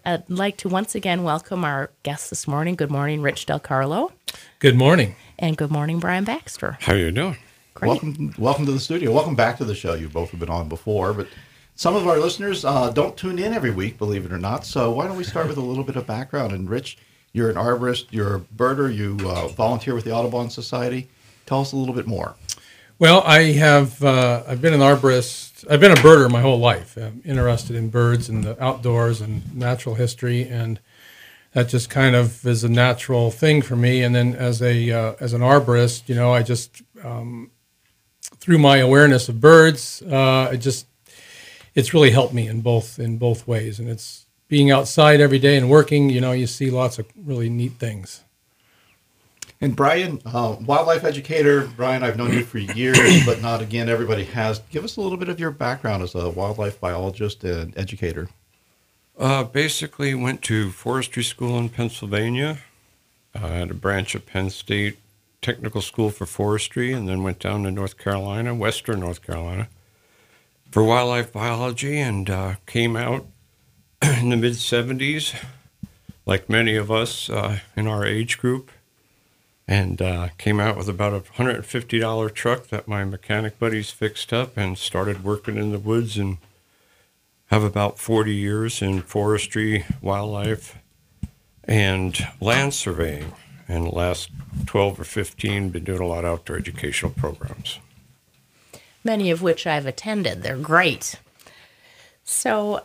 I'd like to once again welcome our guest this morning. Good morning, Rich Del Carlo. Good morning. And good morning, Brian Baxter. How you doing? Great. Welcome to the studio. Welcome back to the show. You both have been on before, but some of our listeners don't tune in every week, believe it or not. So why don't we start with a little bit of background? And Rich, you're an arborist, you're a birder, you volunteer with the Audubon Society. Tell us a little bit more. Well, I've been an arborist. I've been a birder my whole life. I'm interested in birds and the outdoors and natural history, and that just kind of is a natural thing for me. And then as an arborist, I just through my awareness of birds, it's really helped me in both ways. And it's being outside every day and working. You see lots of really neat things. And Brian, wildlife educator. Brian, I've known you for years, but not again everybody has. Give us a little bit of your background as a wildlife biologist and educator. Basically went to forestry school in Pennsylvania. I had a branch of Penn State Technical School for Forestry, and then went down to North Carolina, Western North Carolina, for wildlife biology, and came out in the mid-'70s, like many of us in our age group, and came out with about a $150 truck that my mechanic buddies fixed up and started working in the woods, and have about 40 years in forestry, wildlife, and land surveying. And the last 12 or 15, been doing a lot of outdoor educational programs. Many of which I've attended. They're great. So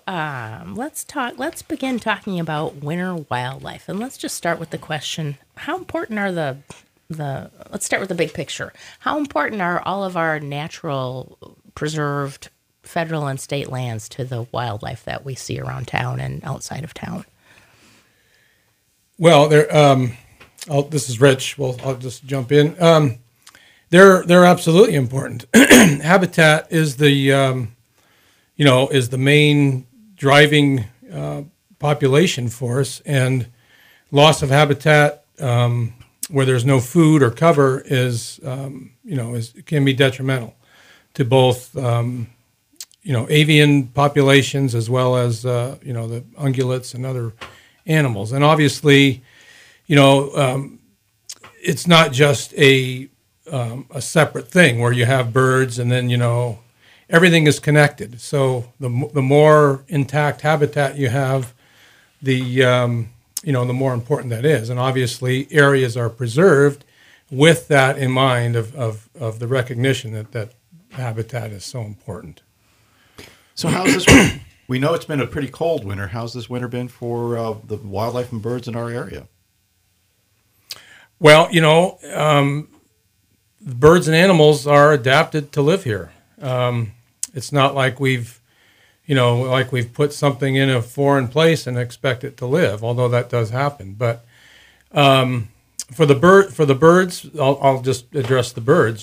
let's begin talking about winter wildlife. And let's just start with the question, how important are let's start with the big picture. How important are all of our natural preserved federal and state lands to the wildlife that we see around town and outside of town? Well, this is Rich. Well, I'll just jump in. They're absolutely important. Habitat is the main driving population force, and loss of habitat where there's no food or cover can be detrimental to both avian populations as well as the ungulates and other animals. And obviously, it's not just a separate thing where you have birds and then everything is connected. So the more intact habitat you have, the more important that is. And obviously, areas are preserved with that in mind of the recognition that habitat is so important. So how's this winter? We know it's been a pretty cold winter. How's this winter been for the wildlife and birds in our area? Well, birds and animals are adapted to live here. It's not like we've put something in a foreign place and expect it to live, although that does happen. But for the birds, I'll just address the birds.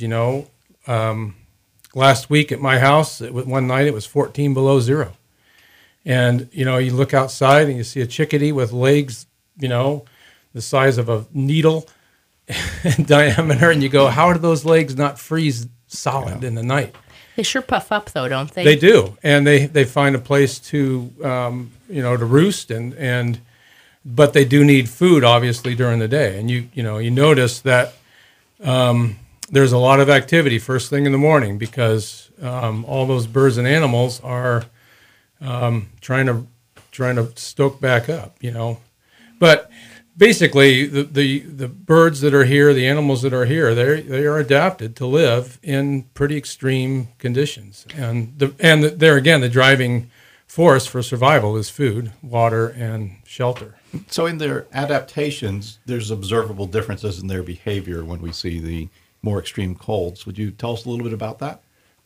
Last week at my house, one night it was 14 below zero. And, you look outside and you see a chickadee with legs, the size of a needle in diameter. And you go, how do those legs not freeze solid in the night? They sure puff up, though, don't they? They do. And they find a place to, to roost. But they do need food, obviously, during the day. And you notice that there's a lot of activity first thing in the morning because all those birds and animals are trying to stoke back up, But basically, the birds that are here, the animals that are here, they are adapted to live in pretty extreme conditions, and there again, the driving force for survival is food, water, and shelter. So in their adaptations, there's observable differences in their behavior when we see the more extreme colds. Would you tell us a little bit about that?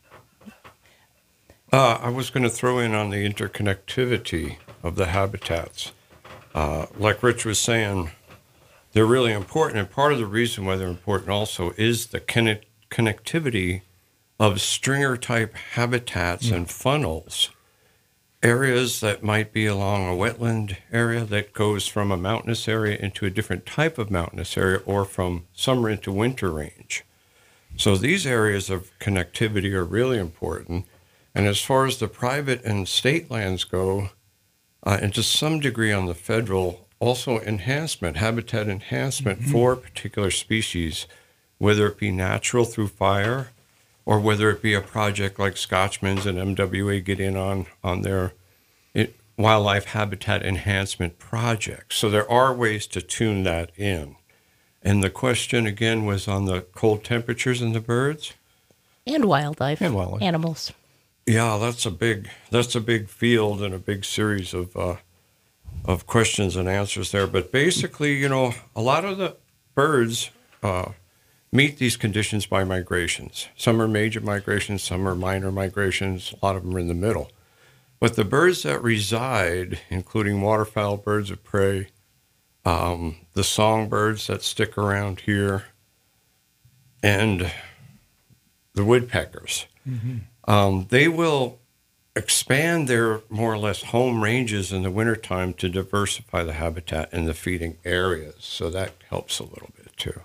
I was going to throw in on the interconnectivity of the habitats. Like Rich was saying, they're really important, and part of the reason why they're important also is the connectivity of stringer-type habitats and funnels, areas that might be along a wetland area that goes from a mountainous area into a different type of mountainous area or from summer into winter range. So these areas of connectivity are really important. And as far as the private and state lands go, and to some degree on the federal, also habitat enhancement for particular species, whether it be natural through fire or whether it be a project like Scotchman's and MWA get in on their wildlife habitat enhancement projects. So there are ways to tune that in. And the question again was on the cold temperatures in the birds? And wildlife. And wildlife. Animals. Yeah, that's a big field and a big series of questions and answers there. But basically, a lot of the birds meet these conditions by migrations. Some are major migrations, some are minor migrations, a lot of them are in the middle. But the birds that reside, including waterfowl, birds of prey, the songbirds that stick around here, and the woodpeckers, they will expand their more or less home ranges in the wintertime to diversify the habitat and the feeding areas. So that helps a little bit too.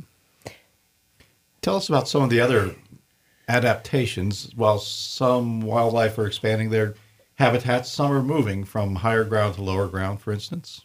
Tell us about some of the other adaptations. While some wildlife are expanding their habitats, some are moving from higher ground to lower ground, for instance.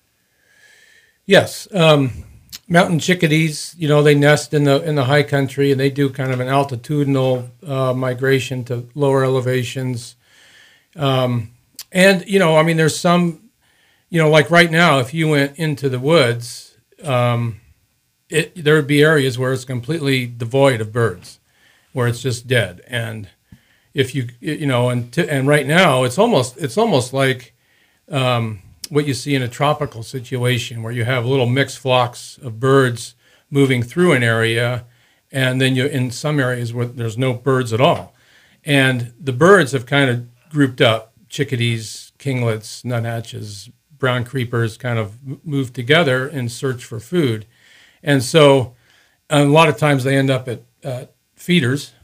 Yes, mountain chickadees. They nest in the high country, and they do kind of an altitudinal migration to lower elevations. And there's some, like right now, if you went into the woods, there would be areas where it's completely devoid of birds, where it's just dead. And if and right now it's almost like what you see in a tropical situation, where you have little mixed flocks of birds moving through an area, and then in some areas where there's no birds at all. And the birds have kind of grouped up: chickadees, kinglets, nuthatches, brown creepers kind of moved together in search for food. And so a lot of times they end up at feeders,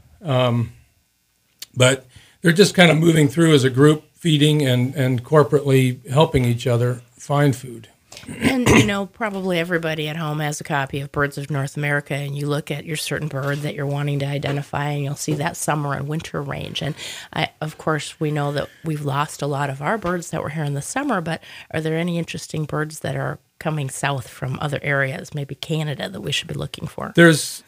but they're just kind of moving through as a group, feeding and corporately helping each other find food. And, probably everybody at home has a copy of Birds of North America, and you look at your certain bird that you're wanting to identify, and you'll see that summer and winter range. And, of course, we know that we've lost a lot of our birds that were here in the summer, but are there any interesting birds that are coming south from other areas, maybe Canada, that we should be looking for? There's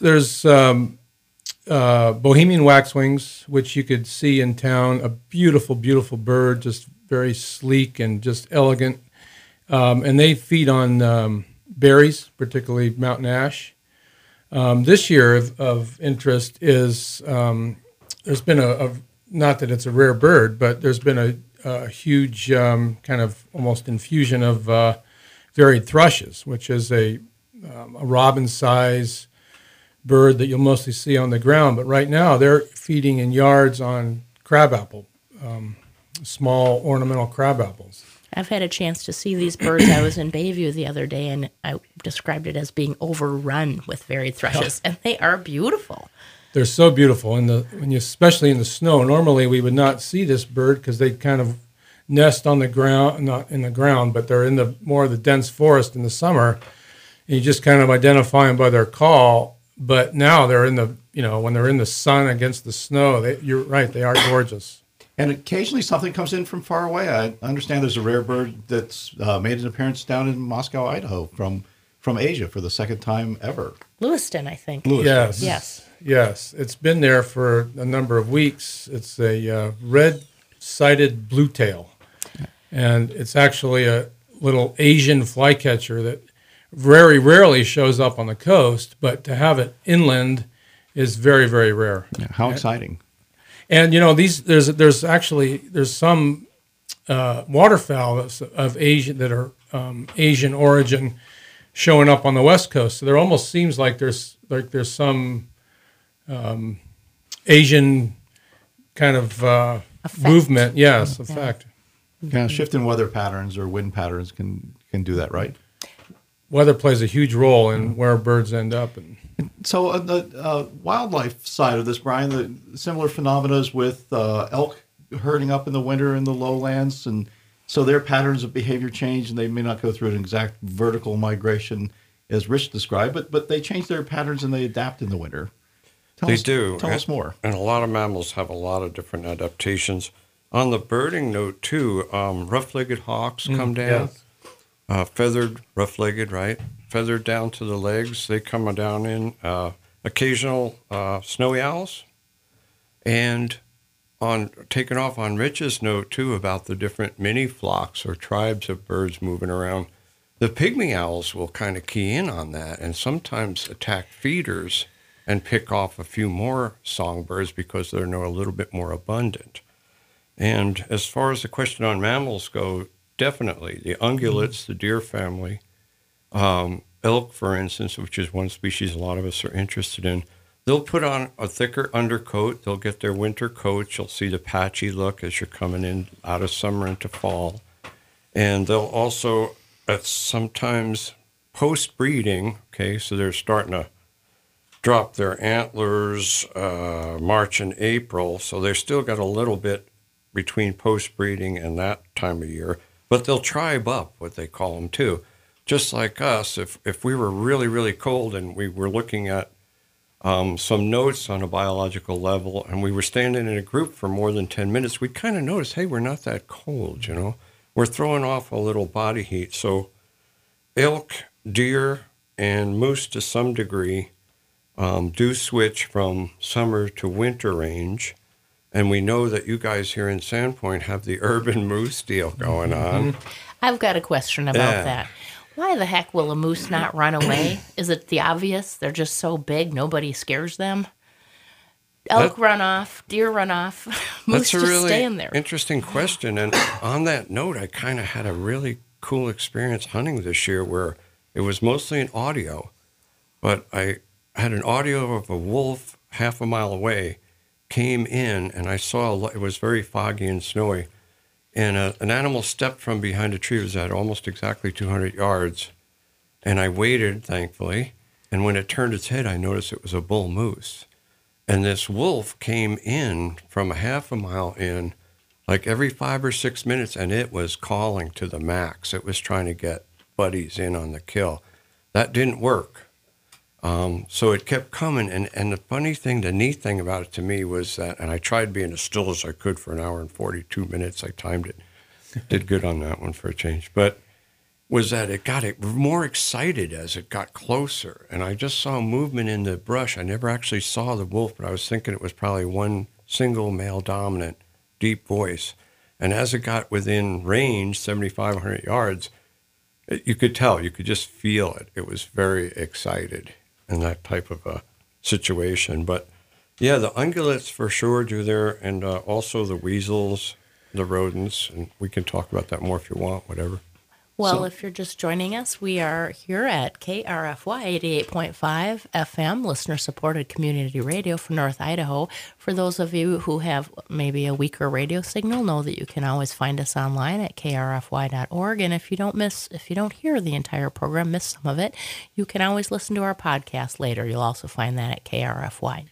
Bohemian waxwings, which you could see in town, a beautiful, beautiful bird, just very sleek and just elegant. And they feed on berries, particularly mountain ash. This year of interest is there's been not that it's a rare bird, but there's been a huge kind of almost infusion of varied thrushes, which is a robin-size bird that you'll mostly see on the ground. But right now they're feeding in yards on crabapple, small ornamental crabapples. I've had a chance to see these birds. I was in Bayview the other day, and I described it as being overrun with varied thrushes, and they are beautiful. They're so beautiful, especially in the snow. Normally, we would not see this bird because they kind of nest on the ground, not in the ground, but they're in the more of the dense forest in the summer, and you just kind of identify them by their call. But now they're in the, when they're in the sun against the snow, you're right, they are gorgeous. And occasionally something comes in from far away. I understand there's a rare bird that's made an appearance down in Moscow, Idaho, from Asia for the second time ever. Lewiston, I think. Yes. It's been there for a number of weeks. It's a red-sided bluetail, and it's actually a little Asian flycatcher that very rarely shows up on the coast, but to have it inland is very, very rare. Yeah, how exciting. And there's some waterfowl of Asian that are Asian origin showing up on the West Coast. So there almost seems like there's some Asian kind of movement. Yes, effect. Yeah, shift in weather patterns or wind patterns can do that, right? Weather plays a huge role in where birds end up. So on the wildlife side of this, Brian, the similar phenomena with elk herding up in the winter in the lowlands, and so their patterns of behavior change, and they may not go through an exact vertical migration as Rich described, but they change their patterns and they adapt in the winter. Tell us more. And a lot of mammals have a lot of different adaptations. On the birding note, too, rough-legged hawks come down. Yes. Feathered, rough-legged, right? Feathered down to the legs. They come down in occasional snowy owls. And taking off on Rich's note, too, about the different mini flocks or tribes of birds moving around, the pygmy owls will kind of key in on that and sometimes attack feeders and pick off a few more songbirds because they're a little bit more abundant. And as far as the question on mammals go, definitely the ungulates, the deer family, elk, for instance, which is one species a lot of us are interested in, they'll put on a thicker undercoat. They'll get their winter coats. You'll see the patchy look as you're coming in out of summer into fall. And they'll also, sometimes post-breeding, okay, so they're starting to drop their antlers March and April, so they've still got a little bit between post-breeding and that time of year, but they'll tribe up, what they call them, too. Just like us, if we were really, really cold and we were looking at some notes on a biological level and we were standing in a group for more than 10 minutes, we'd kind of notice, hey, we're not that cold, you know? We're throwing off a little body heat. So elk, deer, and moose to some degree do switch from summer to winter range. And we know that you guys here in Sandpoint have the urban moose deal going on. I've got a question about that. Why the heck will a moose not run away? Is it the obvious? They're just so big, nobody scares them? Elk run off, deer run off, moose that's a just really stay in there. Interesting question. And on that note, I kind of had a really cool experience hunting this year where it was mostly an audio, but I had an audio of a wolf half a mile away, came in, and I saw it was very foggy and snowy. And an animal stepped from behind a tree. It was at almost exactly 200 yards. And I waited, thankfully. And when it turned its head, I noticed it was a bull moose. And this wolf came in from a half a mile in, like every 5 or 6 minutes, and it was calling to the max. It was trying to get buddies in on the kill. That didn't work. So it kept coming. And the funny thing, the neat thing about it to me was that, and I tried being as still as I could for an hour and 42 minutes. I timed it. Did good on that one for a change. But was that it got more excited as it got closer. And I just saw movement in the brush. I never actually saw the wolf, but I was thinking it was probably one single male dominant deep voice. And as it got within range, 7,500 yards, you could tell, you could just feel it. It was very excited in that type of a situation. But yeah, the ungulates for sure do there, and also the weasels, the rodents, and we can talk about that more if you want, whatever. Well, if you're just joining us, we are here at KRFY 88.5 FM, listener-supported community radio for North Idaho. For those of you who have maybe a weaker radio signal, know that you can always find us online at krfy.org. And if you don't hear the entire program, miss some of it, you can always listen to our podcast later. You'll also find that at krfy.org.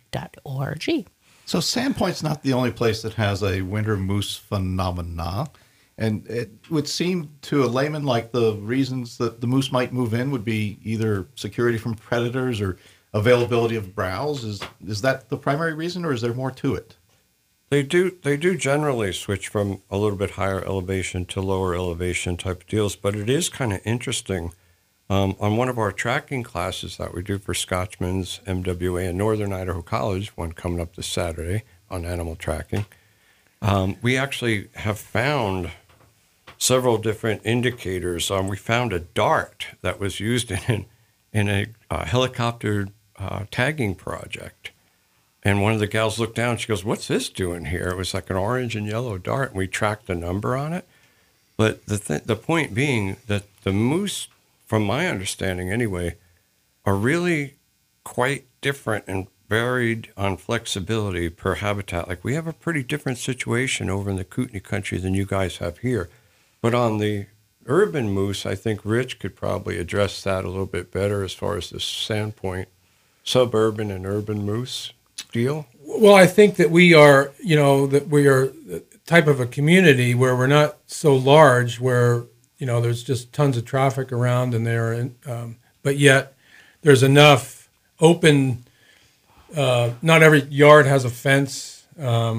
So Sandpoint's not the only place that has a winter moose phenomena. And it would seem to a layman like the reasons that the moose might move in would be either security from predators or availability of browse. Is that the primary reason, or is there more to it? They do generally switch from a little bit higher elevation to lower elevation type of deals, but it is kind of interesting. On one of our tracking classes that we do for Scotchman's MWA in Northern Idaho College, one coming up this Saturday on animal tracking, we actually have found several different indicators. We found a dart that was used in a helicopter tagging project. And one of the gals looked down, she goes, "What's this doing here?" It was like an orange and yellow dart, and we tracked the number on it. But the point being that the moose, from my understanding anyway, are really quite different and varied on flexibility per habitat. Like we have a pretty different situation over in the Kootenai country than you guys have here. But on the urban moose, I think Rich could probably address that a little bit better as far as the Sandpoint suburban and urban moose deal. Well, I think that we are the type of a community where we're not so large, where there's just tons of traffic around, and but yet there's enough open. Not every yard has a fence, and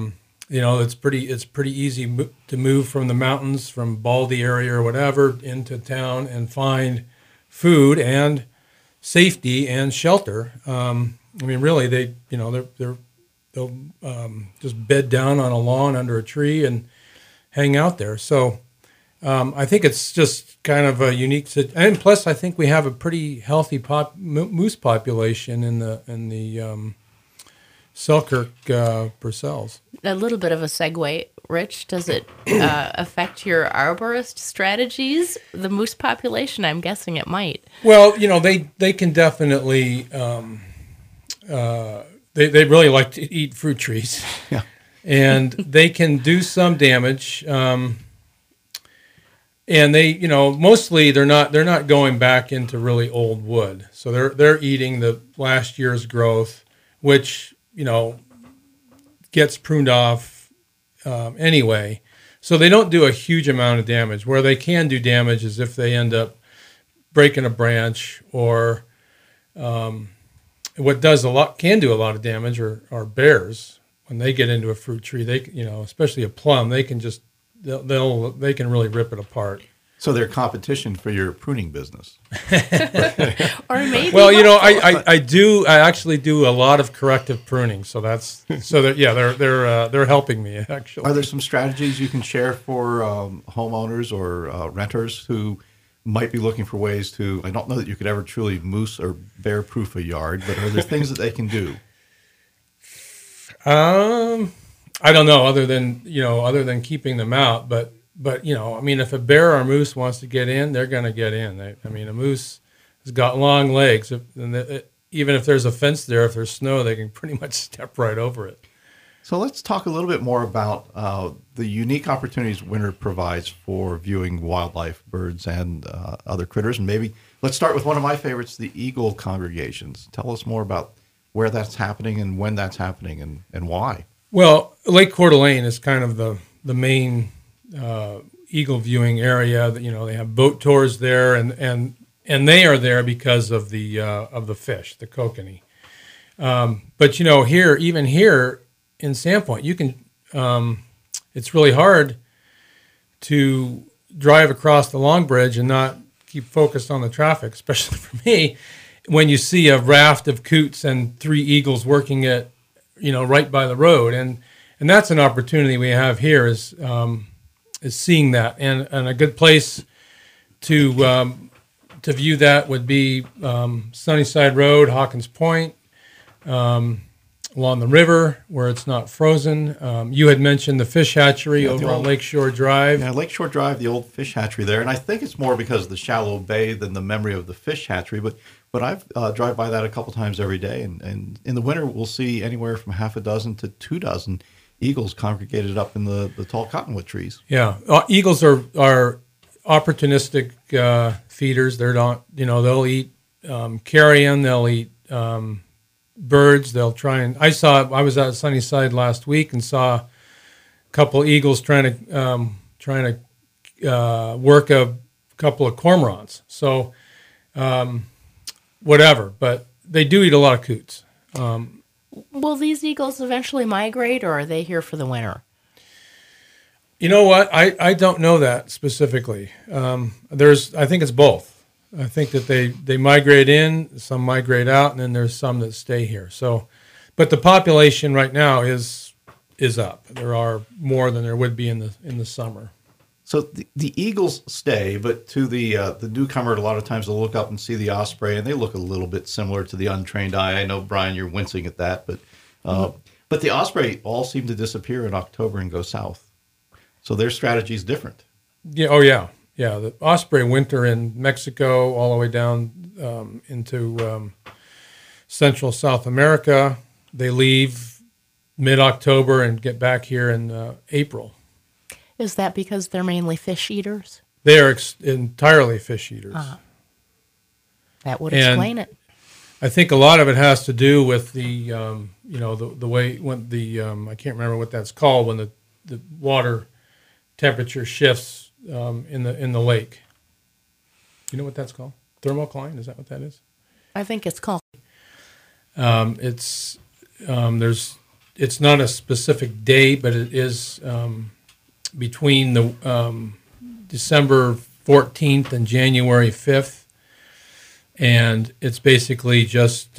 it's pretty easy to move from the mountains, from Baldy area or whatever, into town and find food and safety and shelter. I mean, really, they'll just bed down on a lawn under a tree and hang out there. So I think it's just kind of a unique and plus I think we have a pretty healthy moose population in the Selkirk Purcells. A little bit of a segue, Rich. Does it affect your arborist strategies? The moose population, I'm guessing it might. Well, they can definitely they really like to eat fruit trees. Yeah. And they can do some damage. And they, mostly they're not going back into really old wood. So they're eating the last year's growth, which, gets pruned off anyway. So they don't do a huge amount of damage. Where they can do damage is if they end up breaking a branch, or what can do a lot of damage are bears. When they get into a fruit tree, they, especially a plum, they can they can really rip it apart. So they're competition for your pruning business. Or maybe. Well, I actually do a lot of corrective pruning, so they're helping me actually. Are there some strategies you can share for homeowners or renters who might be looking for ways to? I don't know that you could ever truly moose or bear proof a yard, but are there things that they can do? I don't know, other than keeping them out, but if a bear or moose wants to get in, they're going to get in. A moose has got long legs, and even if there's a fence there, if there's snow, they can pretty much step right over it. So let's talk a little bit more about the unique opportunities winter provides for viewing wildlife, birds, and other critters. And maybe let's start with one of my favorites, the eagle congregations. Tell us more about where that's happening and when that's happening and why. Well, Lake Coeur d'Alene is kind of the main eagle viewing area. That they have boat tours there, and they are there because of the fish, the kokanee. But here in Sandpoint, you can. It's really hard to drive across the Long Bridge and not keep focused on the traffic, especially for me, when you see a raft of coots and 3 eagles working at right by the road, and that's an opportunity we have here is seeing that, and a good place to view that would be Sunnyside Road, Hawkins Point, along the river where it's not frozen. You had mentioned the fish hatchery over on Lakeshore Drive. Yeah, Lakeshore Drive, the old fish hatchery there, and I think it's more because of the shallow bay than the memory of the fish hatchery. But I've drive by that a couple times every day, and in the winter we'll see anywhere from half a dozen to 2 dozen eagles congregated up in the tall cottonwood trees. Yeah, eagles are opportunistic feeders. They're not, they'll eat carrion, they'll eat birds. They'll try and I was at Sunnyside last week and saw a couple eagles trying to work a couple of cormorants. So whatever, but they do eat a lot of coots. Will these eagles eventually migrate, or are they here for the winter? You know what? I don't know that specifically. I think it's both. I think that they migrate in, some migrate out, and then there's some that stay here. So, but the population right now is up. There are more than there would be in the summer. So the eagles stay, but to the newcomer, a lot of times they'll look up and see the osprey, and they look a little bit similar to the untrained eye. I know, Brian, you're wincing at that, but the osprey all seem to disappear in October and go south. So their strategy is different. Yeah. Oh, yeah. Yeah. The osprey winter in Mexico all the way down into Central South America. They leave mid-October and get back here in April. Is that because they're mainly fish eaters? They are entirely fish eaters. That would explain it. I think a lot of it has to do with the the way when I can't remember what that's called when the water temperature shifts in the lake. You know what that's called? Thermocline? Is that what that is? I think it's called. There's it's not a specific day, but it is between the December 14th and January 5th, and it's basically just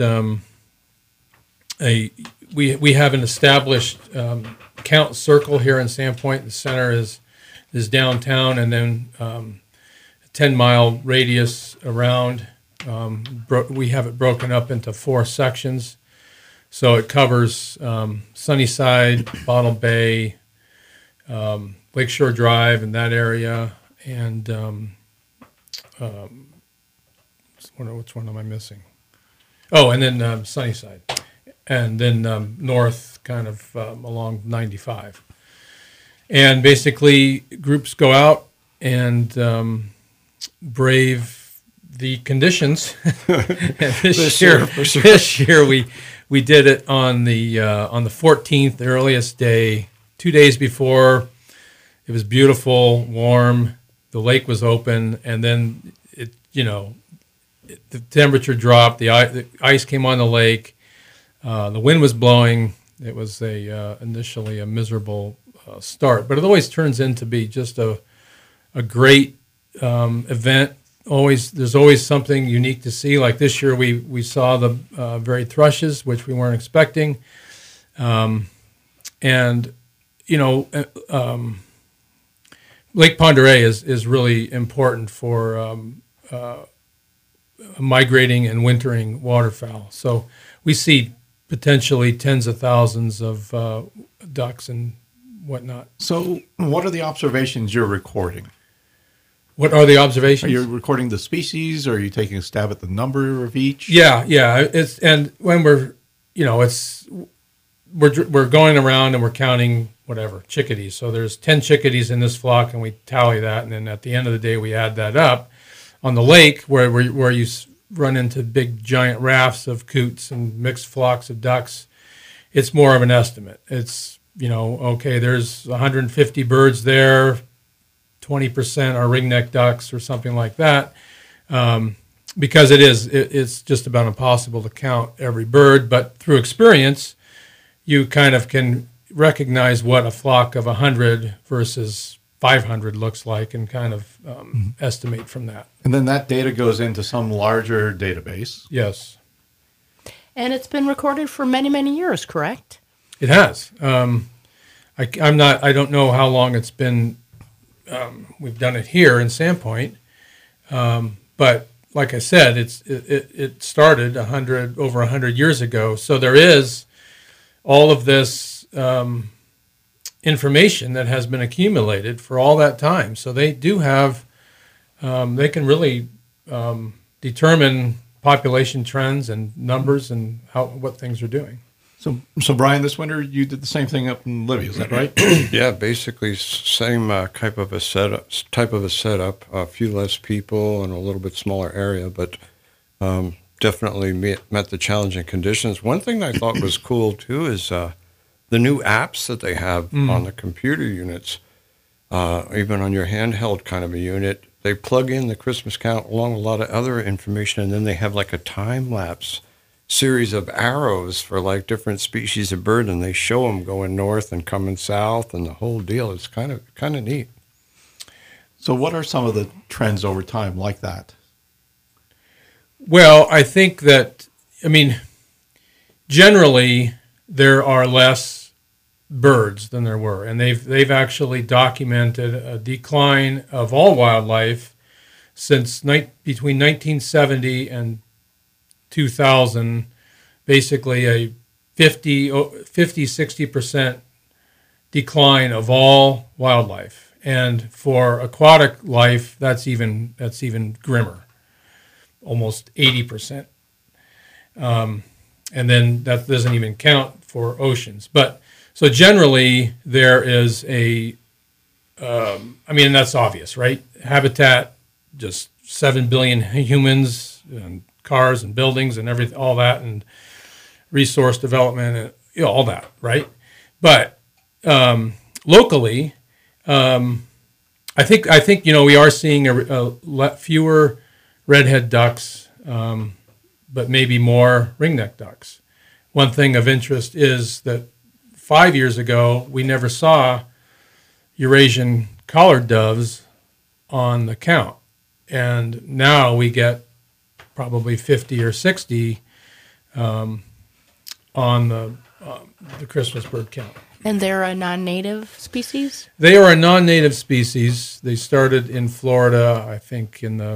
we have an established count circle here in Sandpoint. The center is downtown, and then a 10-mile radius around. We have it broken up into 4 sections, so it covers Sunnyside, Bottle Bay, Lakeshore Drive, and that area, and which one am I missing? Oh, and then Sunnyside, and then north, kind of along 95. And basically, groups go out and brave the conditions. And this year we did it on the 14th, the earliest day, 2 days before. It was beautiful, warm. The lake was open, and then the temperature dropped. The ice came on the lake. The wind was blowing. It was initially a miserable start, but it always turns into be just a great event. There's always something unique to see. Like this year, we saw the very thrushes, which we weren't expecting, and Lake Pend Oreille is really important for migrating and wintering waterfowl. So we see potentially tens of thousands of ducks and whatnot. So what are the observations you're recording? What are the observations? Are you recording the species, or are you taking a stab at the number of each? Yeah. And when we're going around and we're counting chickadees. So there's 10 chickadees in this flock, and we tally that, and then at the end of the day we add that up. On the lake, where you run into big giant rafts of coots and mixed flocks of ducks, it's more of an estimate. It's okay, there's 150 birds there. 20% are ringneck ducks or something like that, because it's just about impossible to count every bird. But through experience, you kind of can recognize what a flock of 100 versus 500 looks like, and kind of estimate from that. And then that data goes into some larger database. Yes. And it's been recorded for many, many years, correct? It has. I don't know how long it's been. We've done it here in Sandpoint, but like I said, it started over 100 years ago. So there is all of this information that has been accumulated for all that time. So they do have, they can really determine population trends and numbers and what things are doing. So Brian, this winter you did the same thing up in Libby, is that right? Yeah, basically same type of a setup. A few less people and a little bit smaller area, but definitely met the challenging conditions. One thing I thought was cool too is the new apps that they have on the computer units, even on your handheld kind of a unit. They plug in the Christmas count along with a lot of other information, and then they have like a time lapse series of arrows for like different species of bird, and they show them going north and coming south and the whole deal. It's kind of neat. So what are some of the trends over time like that? Well, I think that, generally there are less birds than there were, and they've actually documented a decline of all wildlife since between 1970 and 2000, basically a 50-60% decline of all wildlife. And for aquatic life, that's even grimmer, almost 80%. And then that doesn't even count for oceans. But so generally there is that's obvious, right? Habitat, just 7 billion humans and cars and buildings and everything, all that, and resource development and all that, right? But locally, I think we are seeing fewer redhead ducks, but maybe more ringneck ducks. One thing of interest is that 5 years ago, we never saw Eurasian collared doves on the count. And now we get probably 50 or 60 on the Christmas bird count. And they're a non-native species? They are a non-native species. They started in Florida, I think, in the,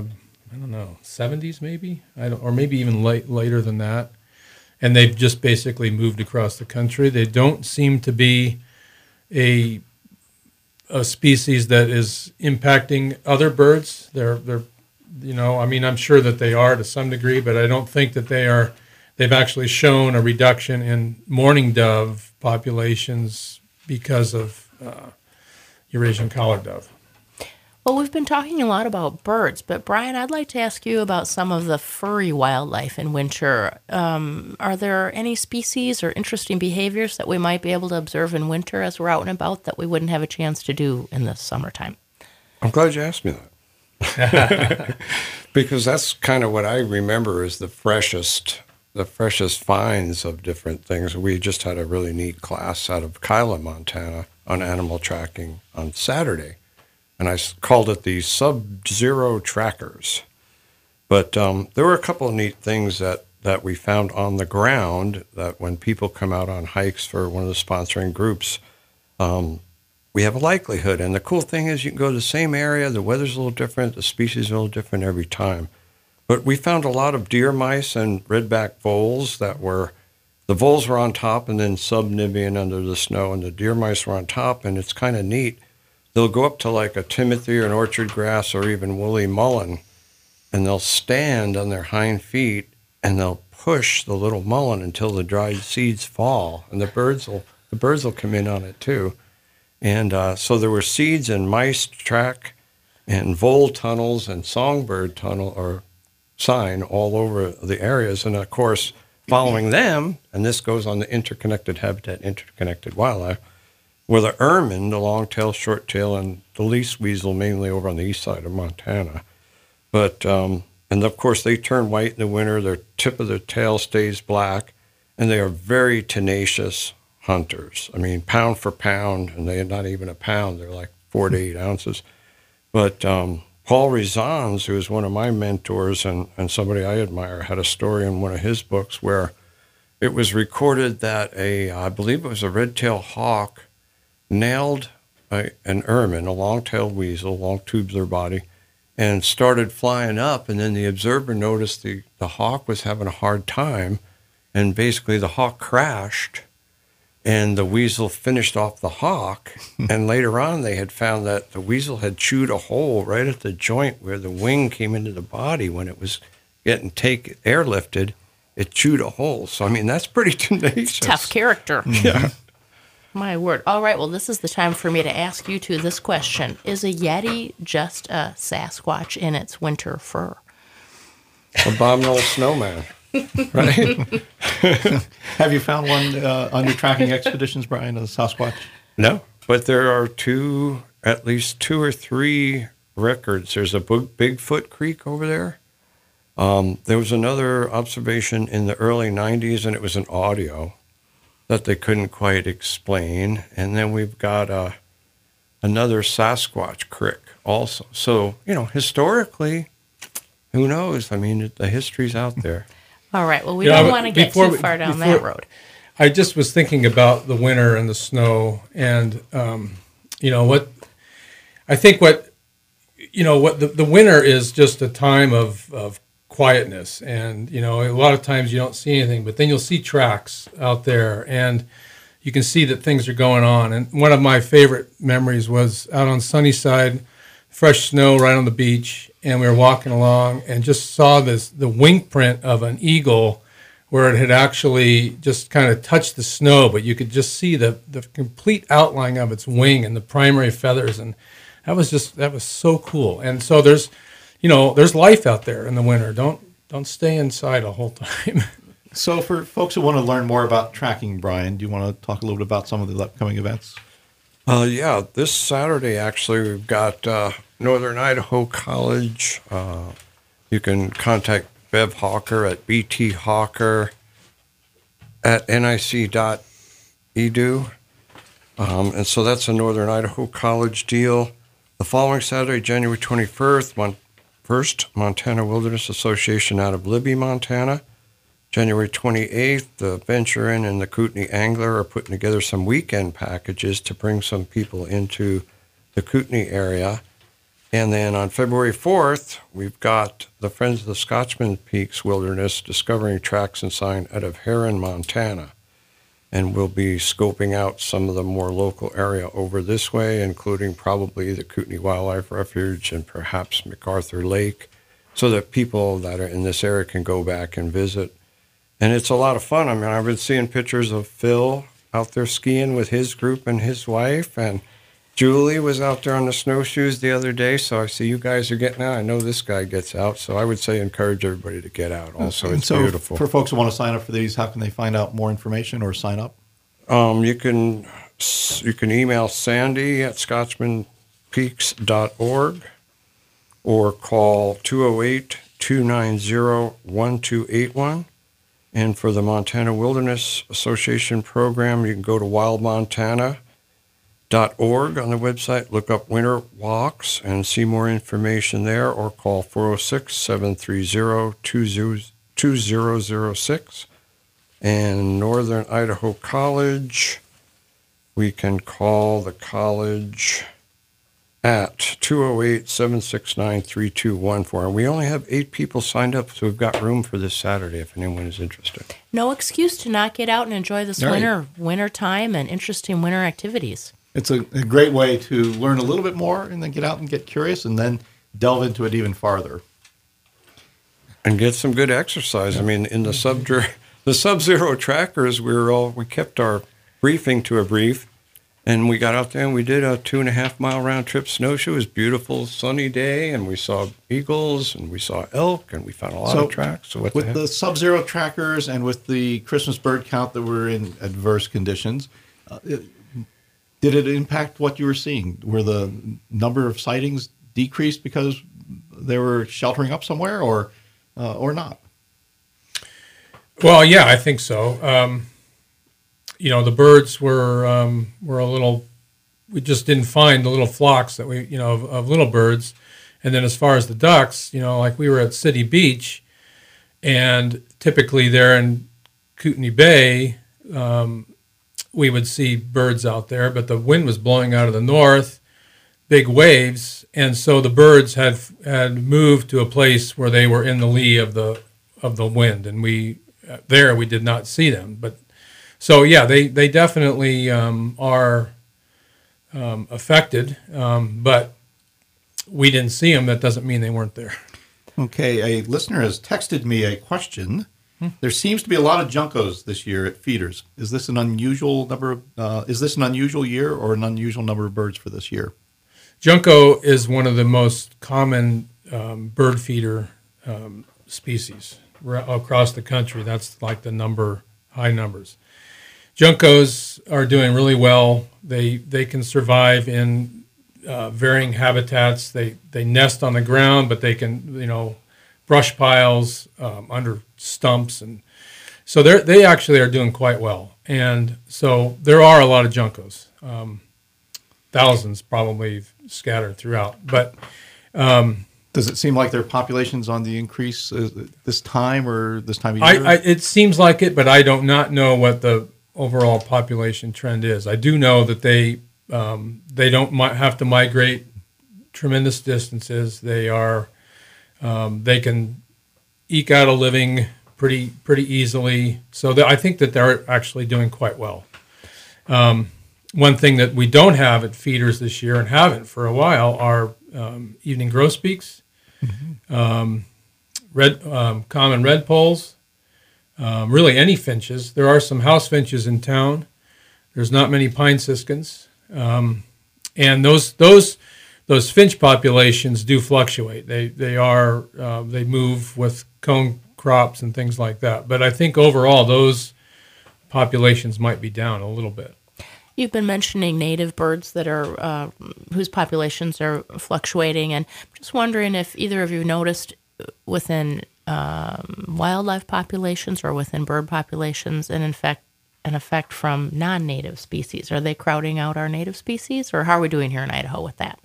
70s maybe? Or maybe even later than that. And they've just basically moved across the country. They don't seem to be a species that is impacting other birds. They're I'm sure that they are to some degree, but I don't think that they've actually shown a reduction in mourning dove populations because of Eurasian collared dove. Well, we've been talking a lot about birds, but Brian, I'd like to ask you about some of the furry wildlife in winter. Are there any species or interesting behaviors that we might be able to observe in winter as we're out and about that we wouldn't have a chance to do in the summertime? I'm glad you asked me that. Because that's kind of what I remember is the freshest finds of different things. We just had a really neat class out of Kyla, Montana on animal tracking on Saturday. And I called it the Sub-Zero Trackers. But there were a couple of neat things that we found on the ground that when people come out on hikes for one of the sponsoring groups, we have a likelihood. And the cool thing is you can go to the same area, the weather's a little different, the species is a little different every time. But we found a lot of deer mice and redback voles the voles were on top and then sub-nibbing under the snow, and the deer mice were on top, and it's kind of neat. They'll go up to like a timothy or an orchard grass or even woolly mullein, and they'll stand on their hind feet and they'll push the little mullein until the dried seeds fall, and the birds will come in on it too. And so there were seeds and mice track and vole tunnels and songbird tunnel or sign all over the areas, and of course following them, and this goes on the interconnected habitat, interconnected wildlife, were the ermine, the long-tail, short-tail, and the least weasel, mainly over on the east side of Montana. But, and of course, they turn white in the winter. Their tip of their tail stays black, and they are very tenacious hunters. I mean, pound for pound, and they're not even a pound. They're like 4 to 8 ounces. But Paul Rezans, who is one of my mentors and somebody I admire, had a story in one of his books where it was recorded that I believe it was a red-tailed hawk, nailed an ermine, a long-tailed weasel, long tubular body, and started flying up. And then the observer noticed the hawk was having a hard time, and basically the hawk crashed, and the weasel finished off the hawk. And later on, they had found that the weasel had chewed a hole right at the joint where the wing came into the body when it was getting airlifted. It chewed a hole. So, I mean, that's pretty tenacious. Tough character. Yeah. My word. All right, well, this is the time for me to ask you two this question. Is a Yeti just a Sasquatch in its winter fur? Abominable snowman, right? Have you found one on your tracking expeditions, Brian, of the Sasquatch? No, but there are at least two or three records. There's a Bigfoot Creek over there. There was another observation in the early 90s, and it was an audio that they couldn't quite explain. And then we've got another Sasquatch Creek also. So, historically, who knows? I mean, the history's out there. All right, well, we don't want to get too far down that road. I just was thinking about the winter and the snow, and the winter is just a time of quietness, and a lot of times you don't see anything, but then you'll see tracks out there, and you can see that things are going on. And one of my favorite memories was out on Sunnyside, fresh snow right on the beach, and we were walking along and just saw the wing print of an eagle where it had actually just kind of touched the snow, but you could just see the complete outline of its wing and the primary feathers, and that was so cool. And so there's life out there in the winter. Don't stay inside the whole time. So for folks who want to learn more about tracking, Brian, do you want to talk a little bit about some of the upcoming events? Yeah, this Saturday, actually, we've got Northern Idaho College. You can contact Bev Hawker at bthawker@nic.edu. And so that's a Northern Idaho College deal. The following Saturday, January 21st, Montana Wilderness Association out of Libby, Montana. January 28th, the Venture Inn and the Kootenai Angler are putting together some weekend packages to bring some people into the Kootenai area. And then on February 4th, we've got the Friends of the Scotchman Peaks Wilderness Discovering Tracks and Sign out of Heron, Montana. And we'll be scoping out some of the more local area over this way, including probably the Kootenai Wildlife Refuge and perhaps MacArthur Lake, so that people that are in this area can go back and visit. And it's a lot of fun. I mean, I've been seeing pictures of Phil out there skiing with his group and his wife, and Julie was out there on the snowshoes the other day, so I see you guys are getting out. I know this guy gets out, so I would say encourage everybody to get out also. It's beautiful. For folks who want to sign up for these, how can they find out more information or sign up? You can email Sandy at scotchmanpeaks.org or call 208-290-1281. And for the Montana Wilderness Association program, you can go to wildmontana.org on the website, look up Winter Walks and see more information there, or call 406-730-2006. And Northern Idaho College, we can call the college at 208-769-3214. And we only have 8 people signed up, so we've got room for this Saturday if anyone is interested. No excuse to not get out and enjoy this winter time and interesting winter activities. It's a great way to learn a little bit more and then get out and get curious and then delve into it even farther. And get some good exercise. Yeah. I mean, in the Sub-Zero trackers, we kept our briefing to a brief, and we got out there and we did a 2.5-mile round trip snowshoe. It was a beautiful sunny day, and we saw eagles and we saw elk, and we found a lot of tracks. So with the Sub-Zero trackers and with the Christmas bird count that were in adverse conditions, did it impact what you were seeing? Were the number of sightings decreased because they were sheltering up somewhere, or not? Well, yeah, I think so. The birds were a little. We just didn't find the little flocks that of little birds. And then as far as the ducks, like we were at City Beach, and typically there in Kootenai Bay, we would see birds out there, but the wind was blowing out of the north, big waves, and so the birds had moved to a place where they were in the lee of the wind, and we did not see them. But so yeah, they definitely are affected, but we didn't see them. That doesn't mean they weren't there. Okay, a listener has texted me a question. There seems to be a lot of juncos this year at feeders. Is this an unusual number? Is this an unusual year or an unusual number of birds for this year? Junco is one of the most common bird feeder species across the country. That's like the high numbers. Juncos are doing really well. They can survive in varying habitats. They nest on the ground, but they can brush piles under stumps, and so they actually are doing quite well. And so there are a lot of juncos, thousands probably scattered throughout. But does it seem like their population's on the increase this time or this time of year? It seems like it, but I do not know what the overall population trend is. I do know that they don't have to migrate tremendous distances. They can eke out a living pretty easily. So I think that they're actually doing quite well. One thing that we don't have at feeders this year and haven't for a while are evening grosbeaks, common redpolls, really any finches. There are some house finches in town. There's not many pine siskins, and those finch populations do fluctuate. They move with cone crops and things like that. But I think overall those populations might be down a little bit. You've been mentioning native birds that are whose populations are fluctuating, and I'm just wondering if either of you noticed within wildlife populations or within bird populations, and in fact an effect from non-native species? Are they crowding out our native species, or how are we doing here in Idaho with that?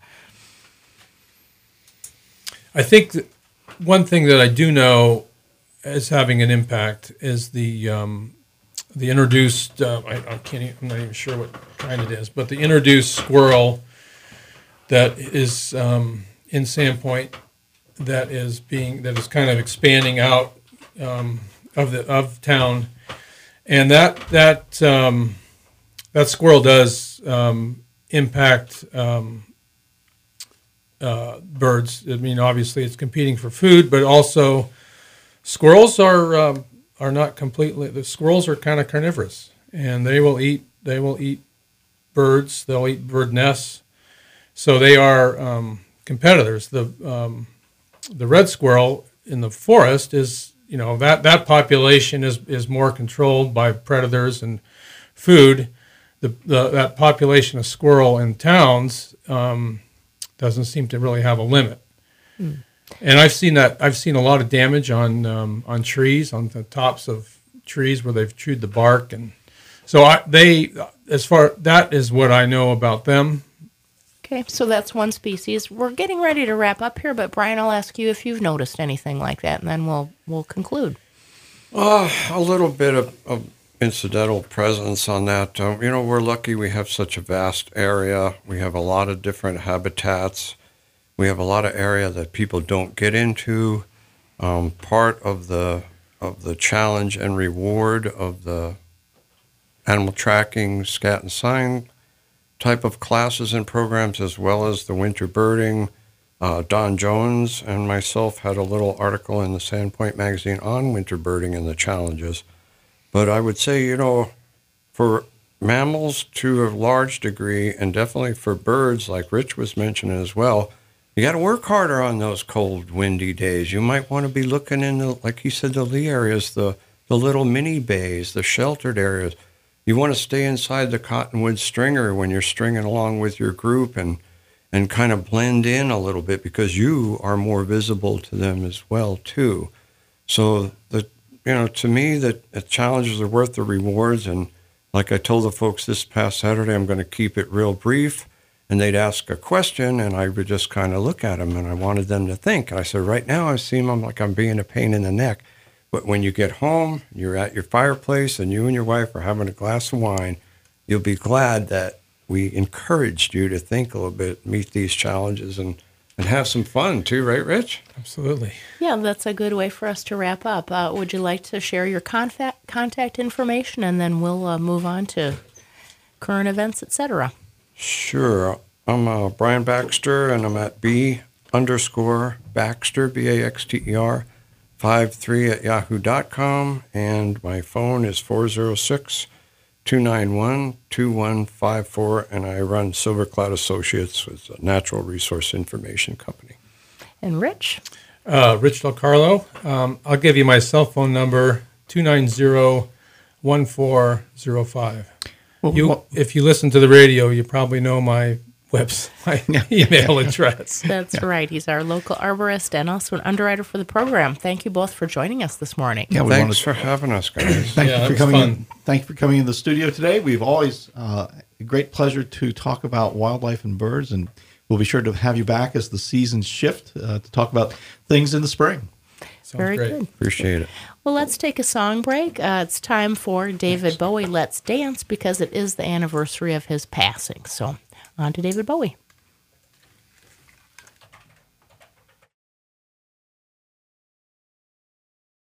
I think that one thing that I do know is having an impact is the introduced. I can't. I'm not even sure what kind it is, but the introduced squirrel that is in Sandpoint that is kind of expanding out of town, and that squirrel does impact birds. I mean, obviously, it's competing for food, but also squirrels are not completely. The squirrels are kind of carnivorous, and they will eat birds. They'll eat bird nests, so they are competitors. The red squirrel in the forest is, that population is more controlled by predators and food. That population of squirrel in towns doesn't seem to really have a limit. And I've seen that. I've seen a lot of damage on trees, on the tops of trees where they've chewed the bark, and so that is what I know about them. Okay, so that's one species. We're getting ready to wrap up here, but Brian, I'll ask you if you've noticed anything like that, and then we'll conclude. A little bit of incidental presence on that. We're lucky we have such a vast area. We have a lot of different habitats. We have a lot of area that people don't get into. Part of the challenge and reward of the animal tracking, scat and sign type of classes and programs, as well as the winter birding. Don Jones and myself had a little article in the Sandpoint magazine on winter birding and the challenges. But I would say, for mammals to a large degree, and definitely for birds, like Rich was mentioning as well, you got to work harder on those cold, windy days. You might want to be looking in, like he said, the lee areas, the little mini bays, the sheltered areas. You want to stay inside the cottonwood stringer when you're stringing along with your group and kind of blend in a little bit, because you are more visible to them as well, too. So, to me, the challenges are worth the rewards. And like I told the folks this past Saturday, I'm going to keep it real brief. And they'd ask a question, and I would just kind of look at them, and I wanted them to think. And I said, right now, I seem like I'm being a pain in the neck. But when you get home, you're at your fireplace, and you and your wife are having a glass of wine, you'll be glad that we encouraged you to think a little bit, meet these challenges, and have some fun too, right, Rich? Absolutely. Yeah, that's a good way for us to wrap up. Would you like to share your contact information, and then we'll move on to current events, etc.? Sure. I'm Brian Baxter, and I'm at B_Baxter, BAXTER, 53@yahoo.com, and my phone is 406-291-2154, and I run Silver Cloud Associates, with a natural resource information company. And Rich? Rich Del Carlo. I'll give you my cell phone number, 290-1405. If you listen to the radio, you probably know my email address. That's right. He's our local arborist and also an underwriter for the program. Thank you both for joining us this morning. Yeah, Thanks for having us, guys. Thank you for coming. Thank you for coming in the studio today. We've always a great pleasure to talk about wildlife and birds, and we'll be sure to have you back as the seasons shift to talk about things in the spring. Very great. good. Appreciate it. Well, let's take a song break. It's time for David Bowie, Let's Dance, because it is the anniversary of his passing. So on to David Bowie.